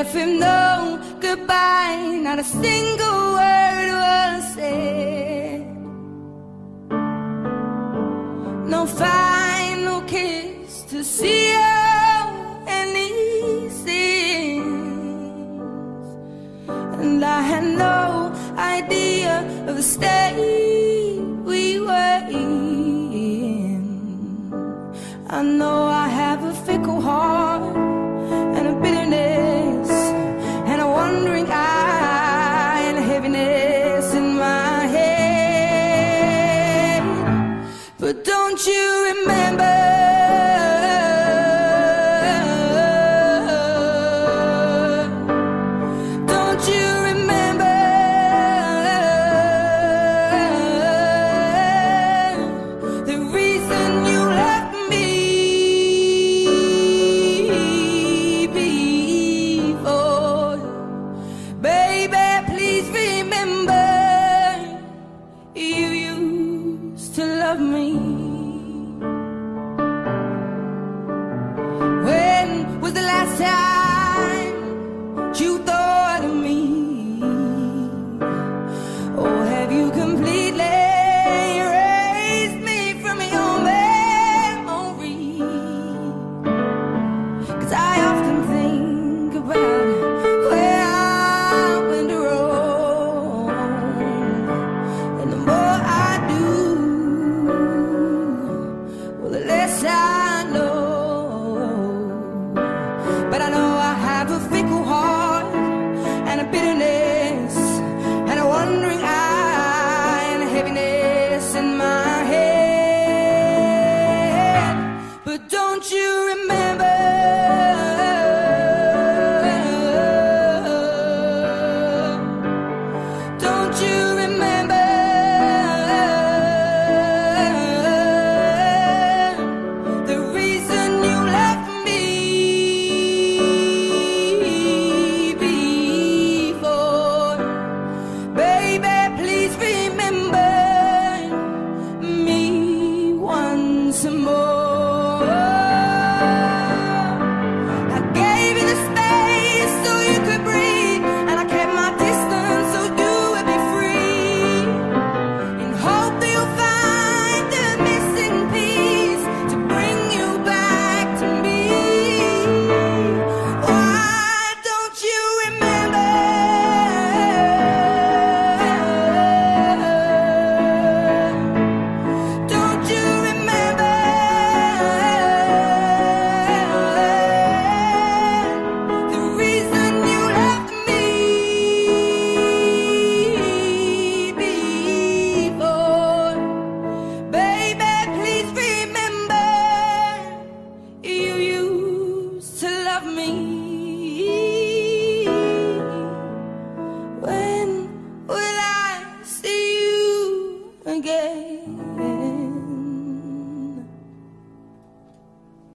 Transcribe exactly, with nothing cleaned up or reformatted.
left with no goodbye, not a single word was said. No final kiss to seal any sins, and I had no idea of the state we were in. I know I have a fickle heart and a bitterness and a wandering eye and a heaviness in my head. But don't you remember? Don't you remember the reason you left me before? Baby, please remember you used to love me. When was the last time you thought of me? Or have you completely erased me from your memory? 'Cause I often think about where I went wrong, and the more I do, well, the less I